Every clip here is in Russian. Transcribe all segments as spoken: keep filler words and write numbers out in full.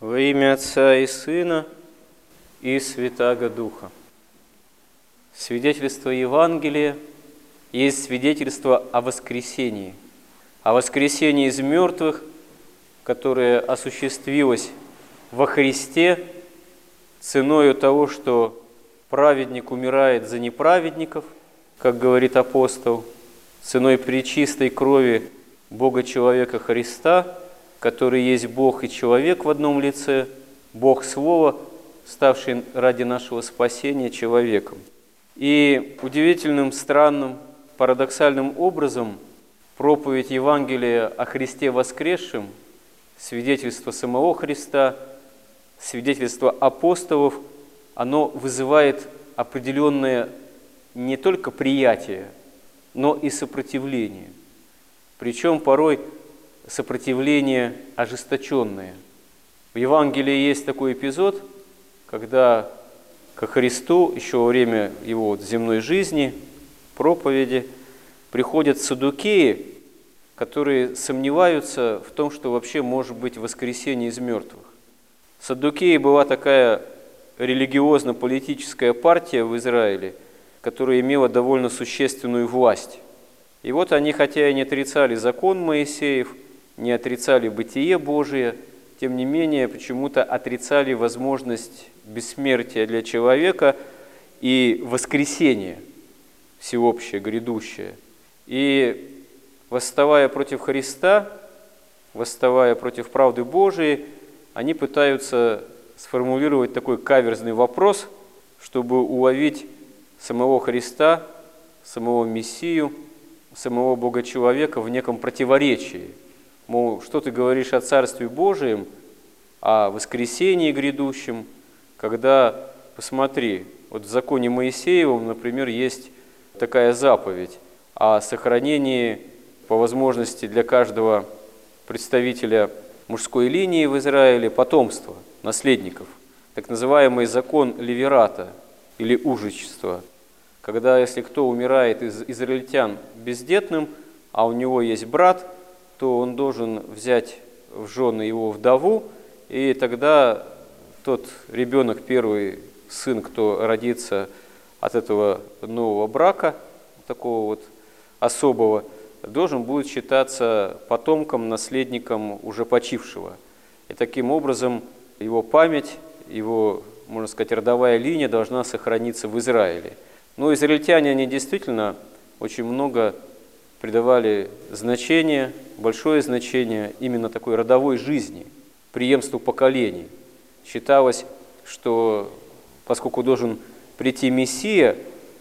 Во имя Отца и Сына и Святаго Духа. Свидетельство Евангелия есть свидетельство о воскресении, о воскресении из мертвых, которое осуществилось во Христе ценою того, что праведник умирает за неправедников, как говорит апостол, ценой пречистой крови Бога-человека Христа, который есть Бог и человек в одном лице, Бог Слово, ставший ради нашего спасения человеком. И удивительным, странным, парадоксальным образом проповедь Евангелия о Христе воскресшем, свидетельство самого Христа, свидетельство апостолов, оно вызывает определенное не только приятие, но и сопротивление. Причем порой сопротивление ожесточенное. В Евангелии есть такой эпизод, когда ко Христу еще во время его земной жизни, проповеди, приходят саддукеи, которые сомневаются в том, что вообще может быть воскресение из мертвых. Саддукеи была такая религиозно-политическая партия в Израиле, которая имела довольно существенную власть. И вот они, хотя и не отрицали закон Моисеев, не отрицали бытие Божие, тем не менее почему-то отрицали возможность бессмертия для человека и воскресения всеобщее, грядущее. И восставая против Христа, восставая против правды Божией, они пытаются сформулировать такой каверзный вопрос, чтобы уловить самого Христа, самого Мессию, самого Бога-человека в неком противоречии. Мол, что ты говоришь о Царстве Божием, о воскресении грядущем, когда, посмотри, вот в законе Моисеевом, например, есть такая заповедь о сохранении по возможности для каждого представителя мужской линии в Израиле потомства, наследников, так называемый закон левирата или ужичества, когда если кто умирает из израильтян бездетным, а у него есть брат, то он должен взять в жены его вдову, и тогда тот ребенок, первый сын, кто родится от этого нового брака, такого вот особого, должен будет считаться потомком, наследником уже почившего. И таким образом его память, его, можно сказать, родовая линия должна сохраниться в Израиле. Но израильтяне, они действительно очень много придавали значение, большое значение именно такой родовой жизни, преемству поколений. Считалось, что поскольку должен прийти Мессия,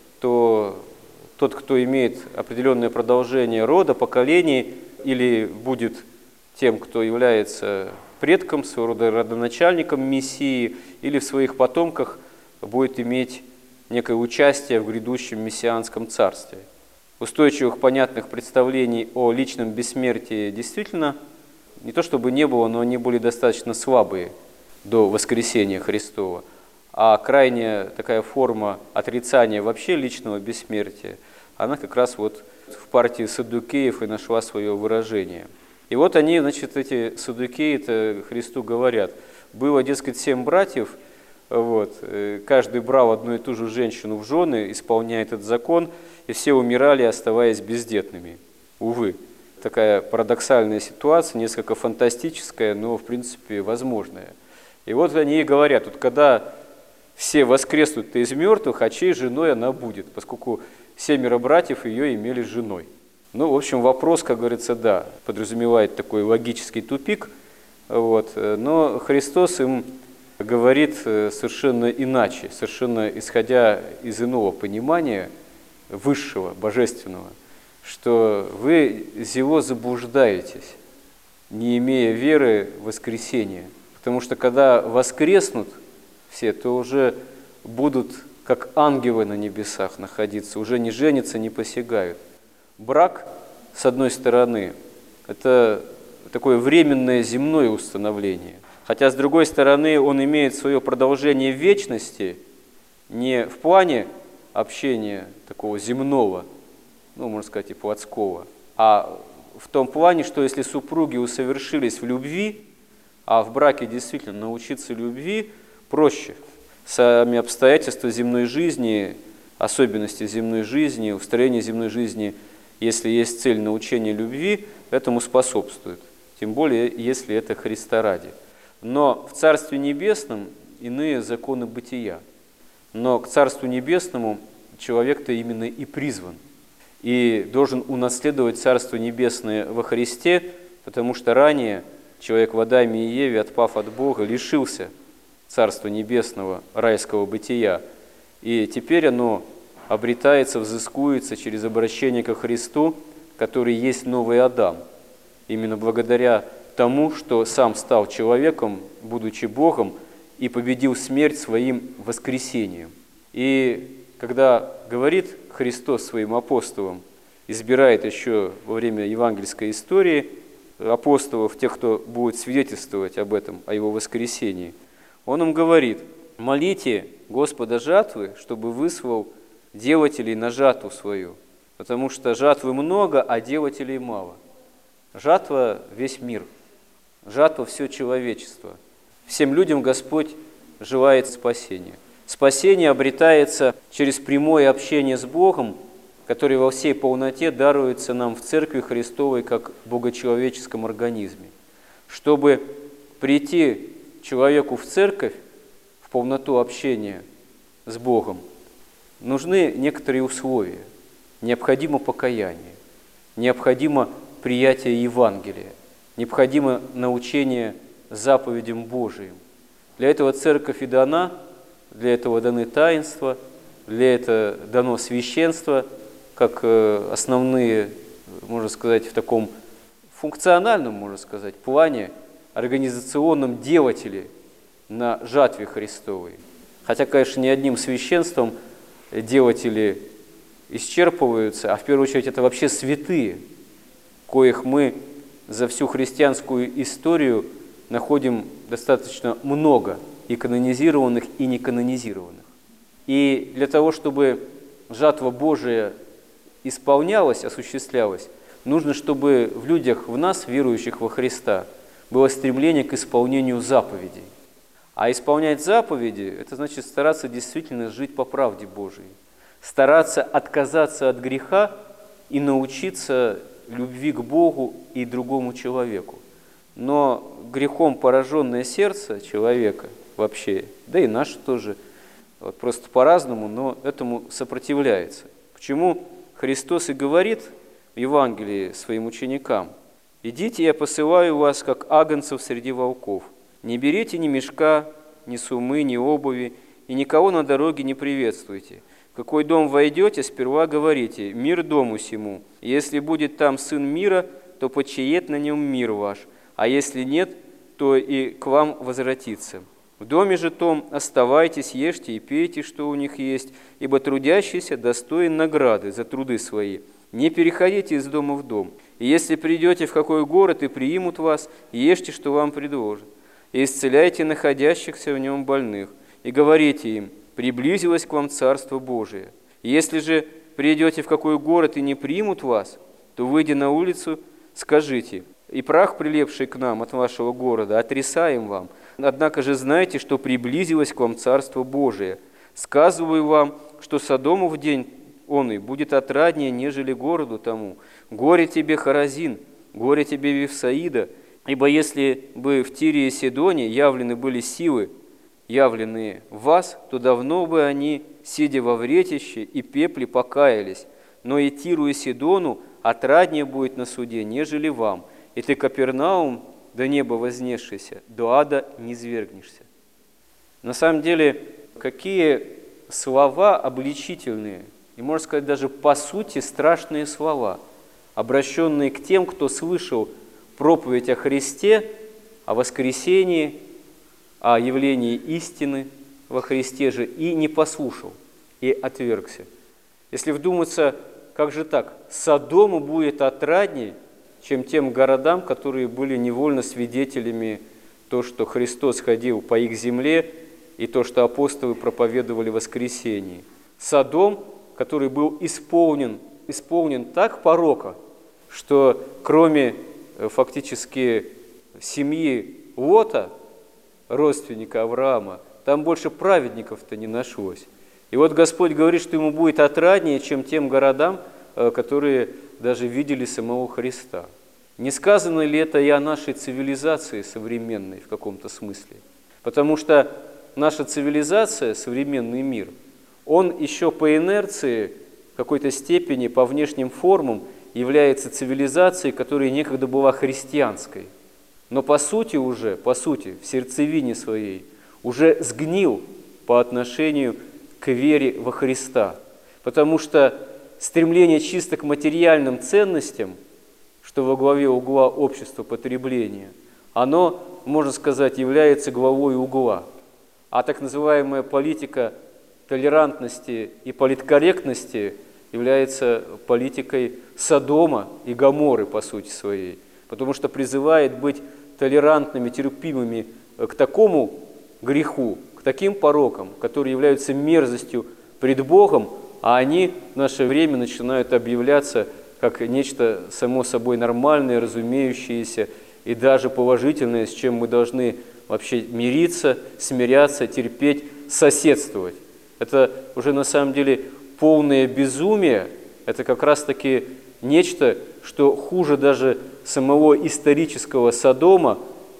то тот, кто имеет определенное продолжение рода, поколений, или будет тем, кто является предком, своего рода родоначальником Мессии, или в своих потомках будет иметь некое участие в грядущем мессианском царстве. Устойчивых, понятных представлений о личном бессмертии действительно не то чтобы не было, но они были достаточно слабые до воскресения Христова. А крайняя такая форма отрицания вообще личного бессмертия, она как раз вот в партии саддукеев и нашла свое выражение. И вот они, значит, эти саддукеи-то Христу говорят, было, дескать, семь братьев, вот, каждый брал одну и ту же женщину в жены, исполняя этот закон, и все умирали, оставаясь бездетными. Увы, такая парадоксальная ситуация, несколько фантастическая, но, в принципе, возможная. И вот они и говорят, вот когда все воскреснут из мертвых, а чьей женой она будет, поскольку семеро братьев ее имели женой. Ну, в общем, вопрос, как говорится, да, подразумевает такой логический тупик, вот, но Христос им говорит совершенно иначе, совершенно исходя из иного понимания, высшего, божественного, что вы зело заблуждаетесь, не имея веры в воскресение. Потому что когда воскреснут все, то уже будут как ангелы на небесах находиться, уже не женятся, не посягают. Брак, с одной стороны, это такое временное земное установление. Хотя, с другой стороны, он имеет свое продолжение в вечности, не в плане общения такого земного, ну, можно сказать, и плотского, а в том плане, что если супруги усовершились в любви, А в браке действительно научиться любви проще. Сами обстоятельства земной жизни, особенности земной жизни, устроение земной жизни, если есть цель научения любви, этому способствует. Тем более, если это Христа ради. Но в Царстве Небесном иные законы бытия. Но к Царству Небесному человек-то именно и призван. И должен унаследовать Царство Небесное во Христе, потому что ранее человек в Адаме и Еве, отпав от Бога, лишился Царства Небесного, райского бытия. И теперь оно обретается, взыскуется через обращение ко Христу, который есть новый Адам. Именно благодаря тому, что сам стал человеком, будучи Богом, и победил смерть своим воскресением. И когда говорит Христос своим апостолам, избирает еще во время евангельской истории апостолов, тех, кто будет свидетельствовать об этом, о его воскресении, он им говорит: молите Господа жатвы, чтобы выслал делателей на жатву свою, потому что жатвы много, а делателей мало. Жатва – весь мир, жатва – все человечество. Всем людям Господь желает спасения. Спасение обретается через прямое общение с Богом, который во всей полноте даруется нам в Церкви Христовой как богочеловеческом организме. Чтобы прийти человеку в Церковь, в полноту общения с Богом, нужны некоторые условия. Необходимо покаяние, необходимо приятие Евангелия, необходимо научение заповедям Божиим. Для этого Церковь и дана, для этого даны таинства, для этого дано священство, как основные, можно сказать, в таком функциональном, можно сказать, плане, организационном делателе на жатве Христовой. Хотя, конечно, не одним священством делатели исчерпываются, а в первую очередь это вообще святые, коих мы за всю христианскую историю находим достаточно много, и канонизированных, и неканонизированных. И для того, чтобы жатва Божия исполнялась, осуществлялась, нужно, чтобы в людях, в нас, верующих во Христа, было стремление к исполнению заповедей. А исполнять заповеди – это значит стараться действительно жить по правде Божией, стараться отказаться от греха и научиться любви к Богу и другому человеку. Но грехом пораженное сердце человека вообще, да и наше тоже, вот просто по-разному, но этому сопротивляется. Почему Христос и говорит в Евангелии своим ученикам: «Идите, я посылаю вас, как агнцев среди волков. Не берите ни мешка, ни сумы, ни обуви, и никого на дороге не приветствуйте. В какой дом войдете, сперва говорите: мир дому сему. Если будет там сын мира, то почиет на нем мир ваш, а если нет, то и к вам возвратится. В доме же том оставайтесь, ешьте и пейте, что у них есть, ибо трудящийся достоин награды за труды свои. Не переходите из дома в дом. И если придете в какой город и примут вас, ешьте, что вам предложат. И исцеляйте находящихся в нем больных, и говорите им: приблизилось к вам Царство Божие. И если же придете в какой город и не примут вас, то, выйдя на улицу, скажите: и прах, прилепший к нам от вашего города, отрисаем вам. Однако же знайте, что приблизилось к вам Царство Божие. Сказываю вам, что Содому в день он и будет отраднее, нежели городу тому. Горе тебе, Хоразин, горе тебе, Вифсаида, ибо если бы в Тире и Сидоне явлены были силы, явленные в вас, то давно бы они, сидя во вретище и пепле, покаялись. Но и Тиру и Сидону отраднее будет на суде, нежели вам. И ты, Капернаум, до неба вознесшийся, до ада не низвергнешься». На самом деле, какие слова обличительные, и, можно сказать, даже по сути страшные слова, обращенные к тем, кто слышал проповедь о Христе, о воскресении, о явлении истины во Христе же, и не послушал, и отвергся. Если вдуматься, как же так? Содому будет отрадней, чем тем городам, которые были невольно свидетелями то, что Христос ходил по их земле, и то, что апостолы проповедовали в воскресении. Содом, который был исполнен, исполнен так порока, что кроме фактически семьи Лота, родственника Авраама, там больше праведников-то не нашлось. И вот Господь говорит, что ему будет отраднее, чем тем городам, которые даже видели самого Христа. Не сказано ли это и о нашей цивилизации современной в каком-то смысле? Потому что наша цивилизация, современный мир, он еще по инерции, в какой-то степени, по внешним формам, является цивилизацией, которая некогда была христианской. Но по сути уже, по сути, в сердцевине своей, уже сгнил по отношению к вере во Христа. Потому что стремление чисто к материальным ценностям, что во главе угла общества потребления, оно, можно сказать, является главой угла. А так называемая политика толерантности и политкорректности является политикой Содома и Гоморры по сути своей, потому что призывает быть толерантными, терпимыми к такому греху, к таким порокам, которые являются мерзостью пред Богом, а они в наше время начинают объявляться как нечто само собой нормальное, разумеющееся и даже положительное, с чем мы должны вообще мириться, смиряться, терпеть, соседствовать. Это уже на самом деле полное безумие, это как раз-таки нечто, что хуже даже самого исторического Содома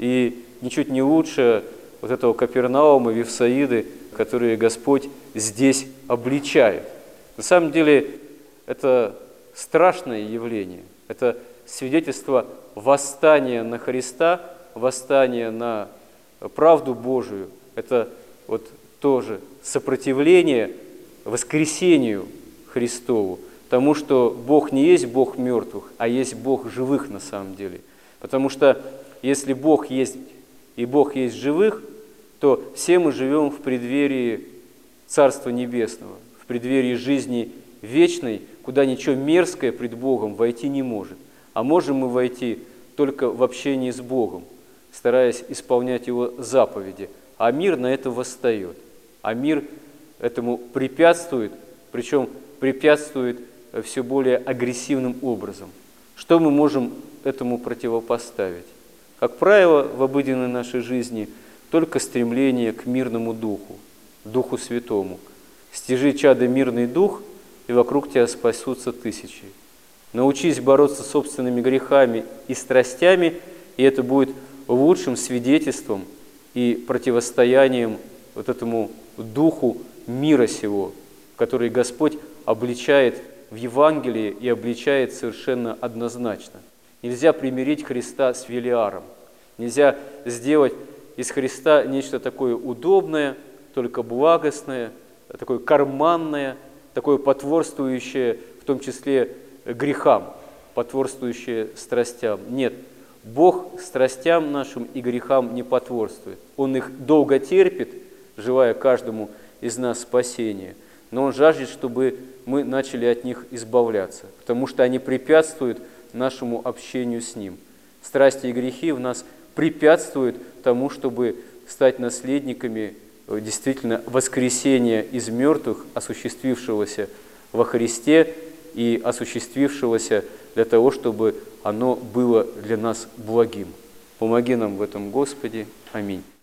и ничуть не лучше вот этого Капернаума, Вифсаиды, которые Господь здесь обличает. На самом деле это страшное явление, это свидетельство восстания на Христа, восстания на правду Божию, это вот тоже сопротивление воскресению Христову, тому, что Бог не есть Бог мертвых, а есть Бог живых на самом деле. Потому что если Бог есть и Бог есть живых, то все мы живем в преддверии Царства Небесного, в преддверии жизни вечной, куда ничего мерзкое пред Богом войти не может. А можем мы войти только в общении с Богом, стараясь исполнять Его заповеди. А мир на это восстает. А мир этому препятствует, причем препятствует все более агрессивным образом. Что мы можем этому противопоставить? Как правило, в обыденной нашей жизни только стремление к мирному духу, Духу Святому. Стяжи, чадо, мирный дух, и вокруг тебя спасутся тысячи. Научись бороться с собственными грехами и страстями, и это будет лучшим свидетельством и противостоянием вот этому духу мира сего, который Господь обличает в Евангелии и обличает совершенно однозначно. Нельзя примирить Христа с Велиаром. Нельзя сделать из Христа нечто такое удобное, только благостное, такое карманное, такое потворствующее, в том числе грехам, потворствующее страстям. Нет, Бог страстям нашим и грехам не потворствует. Он их долго терпит, желая каждому из нас спасения, но Он жаждет, чтобы мы начали от них избавляться, потому что они препятствуют нашему общению с Ним. Страсти и грехи в нас препятствуют тому, чтобы стать наследниками действительно воскресения из мертвых, осуществившегося во Христе и осуществившегося для того, чтобы оно было для нас благим. Помоги нам в этом, Господи. Аминь.